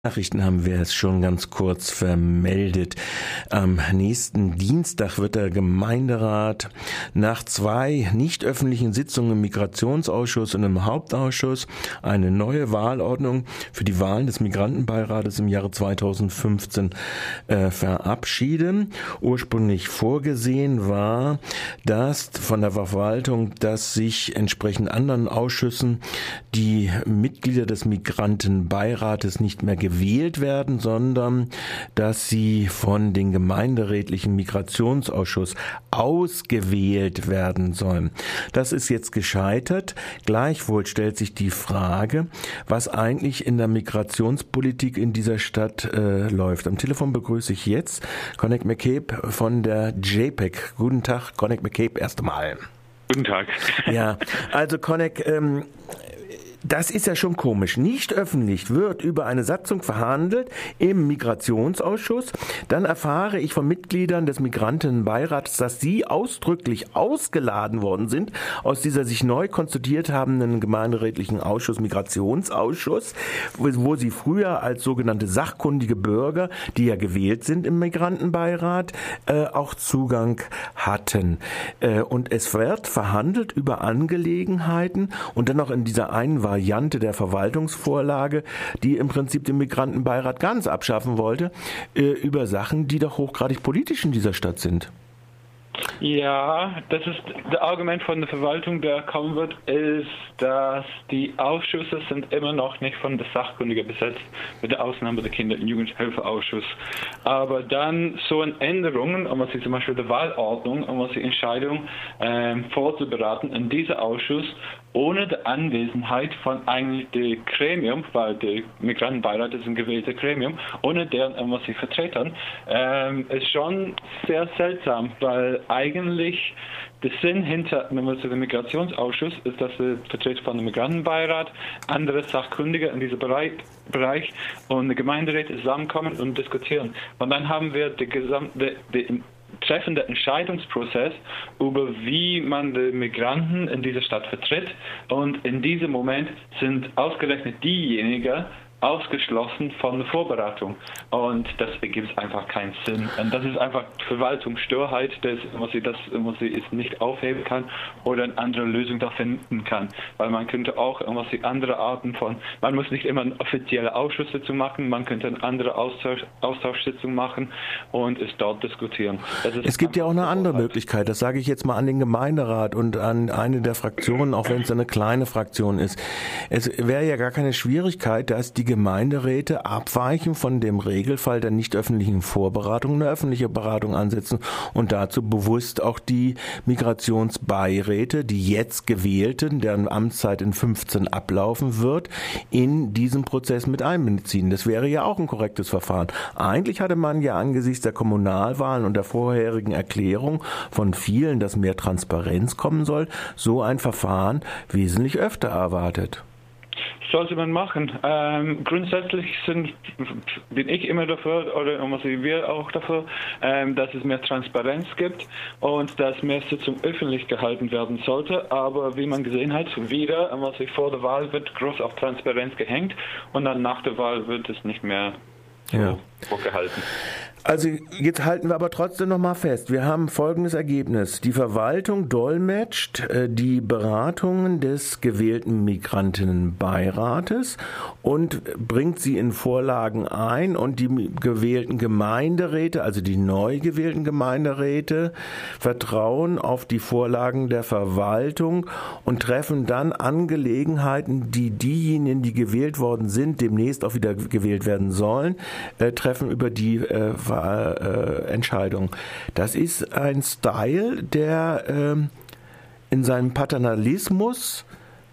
Nachrichten haben wir es schon ganz kurz vermeldet. Am nächsten Dienstag wird der Gemeinderat nach 2 nicht öffentlichen Sitzungen im Migrationsausschuss und im Hauptausschuss eine neue Wahlordnung für die Wahlen des Migrantenbeirates im Jahre 2015 verabschieden. Ursprünglich vorgesehen war, dass von der Verwaltung, dass sich entsprechend anderen Ausschüssen die Mitglieder des Migrantenbeirates nicht mehr gewählt werden, sondern dass sie von den gemeinderätlichen Migrationsausschuss ausgewählt werden sollen. Das ist jetzt gescheitert. Gleichwohl stellt sich die Frage, was eigentlich in der Migrationspolitik in dieser Stadt läuft. Am Telefon begrüße ich jetzt Connick McCabe von der JPEG. Guten Tag, Connick McCabe, erst einmal. Guten Tag. Ja, also Connick, das ist ja schon komisch. Nicht öffentlich wird über eine Satzung verhandelt im Migrationsausschuss. Dann erfahre ich von Mitgliedern des Migrantenbeirats, dass sie ausdrücklich ausgeladen worden sind aus dieser sich neu konstituiert habenden gemeinderätlichen Ausschuss, Migrationsausschuss, wo sie früher als sogenannte sachkundige Bürger, die ja gewählt sind im Migrantenbeirat, auch Zugang hatten. Und es wird verhandelt über Angelegenheiten und dann noch in dieser einen Variante der Verwaltungsvorlage, die im Prinzip den Migrantenbeirat ganz abschaffen wollte, über Sachen, die doch hochgradig politisch in dieser Stadt sind. Ja, das ist das Argument von der Verwaltung, der kommen wird, ist, dass die Ausschüsse sind immer noch nicht von der Sachkundigen besetzt, mit der Ausnahme der Kinder- und Jugendhilfeausschuss. Aber dann so eine Änderungen, um was sie zum Beispiel der Wahlordnung, um was die Entscheidung vorzuberaten in diesem Ausschuss, ohne die Anwesenheit von eigentlich dem Gremium, weil der Migrantenbeirat ist ein gewähltes Gremium, ohne deren, was sie vertreten, ist schon sehr seltsam, weil eigentlich der Sinn hinter dem Migrationsausschuss ist, dass die Vertreter von dem Migrantenbeirat, andere Sachkundige in diesem Bereich und die Gemeinderäte zusammenkommen und diskutieren. Und dann haben wir den treffender Entscheidungsprozess über wie man die Migranten in dieser Stadt vertritt, und in diesem Moment sind ausgerechnet diejenigen ausgeschlossen von der Vorbereitung, und das ergibt einfach keinen Sinn. Und das ist einfach Verwaltungsstörheit, was sie nicht aufheben kann oder eine andere Lösung da finden kann. Weil man könnte auch andere Arten von, man muss nicht immer eine offizielle Ausschusssitzung machen, man könnte eine andere Austauschsitzung machen und es dort diskutieren. Es gibt ja auch eine andere Möglichkeit, das sage ich jetzt mal an den Gemeinderat und an eine der Fraktionen, auch wenn es eine kleine Fraktion ist. Es wäre ja gar keine Schwierigkeit, dass die Gemeinderäte abweichen von dem Regelfall der nicht öffentlichen Vorberatung, eine öffentliche Beratung ansetzen und dazu bewusst auch die Migrationsbeiräte, die jetzt gewählten, deren Amtszeit in 15 ablaufen wird, in diesen Prozess mit einbeziehen. Das wäre ja auch ein korrektes Verfahren. Eigentlich hatte man ja angesichts der Kommunalwahlen und der vorherigen Erklärung von vielen, dass mehr Transparenz kommen soll, so ein Verfahren wesentlich öfter erwartet. Sollte man machen. Grundsätzlich bin ich immer dafür, oder wir auch dafür, dass es mehr Transparenz gibt und dass mehr Sitzung öffentlich gehalten werden sollte. Aber wie man gesehen hat, wieder, vor der Wahl wird groß auf Transparenz gehängt und dann nach der Wahl wird es nicht mehr so vorgehalten. Also jetzt halten wir aber trotzdem noch mal fest. Wir haben folgendes Ergebnis. Die Verwaltung dolmetscht die Beratungen des gewählten Migrantenbeirates und bringt sie in Vorlagen ein, und die gewählten Gemeinderäte, also die neu gewählten Gemeinderäte, vertrauen auf die Vorlagen der Verwaltung und treffen dann Angelegenheiten, die diejenigen, die gewählt worden sind, demnächst auch wieder gewählt werden sollen, treffen über die Entscheidung. Das ist ein Style, der in seinem Paternalismus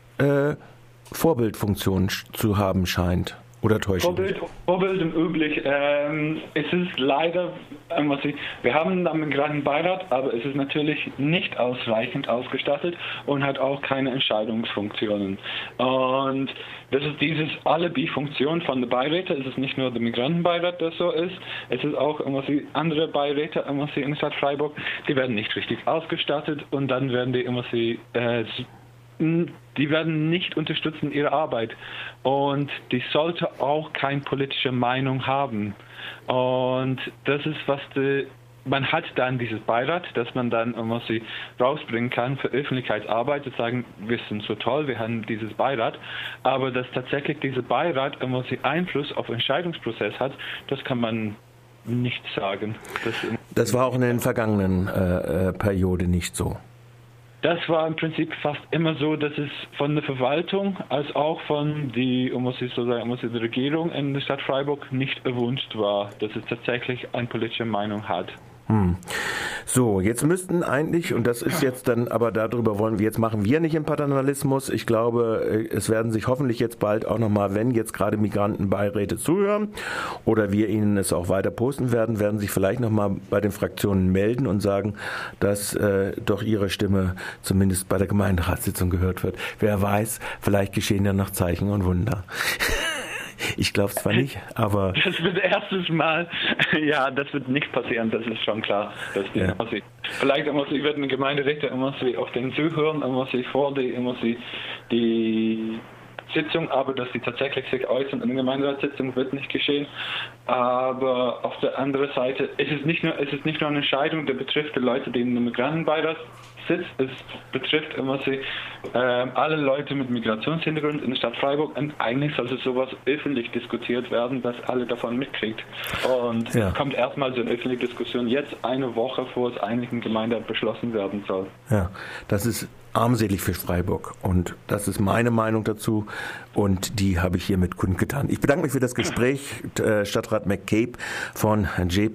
Vorbildfunktion zu haben scheint. Oder täuschen? Vorbild und üblich. Es ist leider, wir haben einen Migrantenbeirat, aber es ist natürlich nicht ausreichend ausgestattet und hat auch keine Entscheidungsfunktionen. Und das ist dieses Alibi-Funktion von den Beiräten. Es ist nicht nur der Migrantenbeirat, der so ist. Es ist auch andere Beiräte in der Stadt Freiburg, die werden nicht richtig ausgestattet, und dann werden die Die werden nicht unterstützt in ihrer Arbeit und die sollte auch keine politische Meinung haben. Und das ist, man hat dann dieses Beirat, das man dann sie rausbringen kann für Öffentlichkeitsarbeit, zu sagen, wir sind so toll, wir haben dieses Beirat, aber dass tatsächlich dieser Beirat sie Einfluss auf den Entscheidungsprozess hat, das kann man nicht sagen. Das war auch in den vergangenen Periode nicht so. Das war im Prinzip fast immer so, dass es von der Verwaltung als auch von der Regierung in der Stadt Freiburg nicht erwünscht war, dass es tatsächlich eine politische Meinung hat. So, jetzt müssten eigentlich, und das ist jetzt dann, aber darüber machen wir nicht im Paternalismus. Ich glaube, es werden sich hoffentlich jetzt bald auch nochmal, wenn jetzt gerade Migrantenbeiräte zuhören oder wir ihnen es auch weiter posten werden sich vielleicht nochmal bei den Fraktionen melden und sagen, dass doch ihre Stimme zumindest bei der Gemeinderatssitzung gehört wird. Wer weiß, vielleicht geschehen ja noch Zeichen und Wunder. Ich glaube es zwar nicht, aber... Das wird erstes Mal, ja, das wird nicht passieren, das ist schon klar. Vielleicht wird eine Gemeinderichter auf den zuhören, vor die Sitzung, aber dass sie tatsächlich sich äußern in der Gemeinderatssitzung, wird nicht geschehen. Aber auf der anderen Seite ist es nicht nur eine Entscheidung, die betrifft die Leute, die in der Migrantenbeirat sitzen. Es betrifft alle Leute mit Migrationshintergrund in der Stadt Freiburg und eigentlich sollte sowas öffentlich diskutiert werden, dass alle davon mitkriegt. Und es kommt erstmal so eine öffentliche Diskussion jetzt eine Woche, vor es eigentlich in Gemeinderat beschlossen werden soll. Ja, das ist armselig für Freiburg und das ist meine Meinung dazu und die habe ich hiermit kundgetan. Ich bedanke mich für das Gespräch, Stadtrat McCabe von JPOL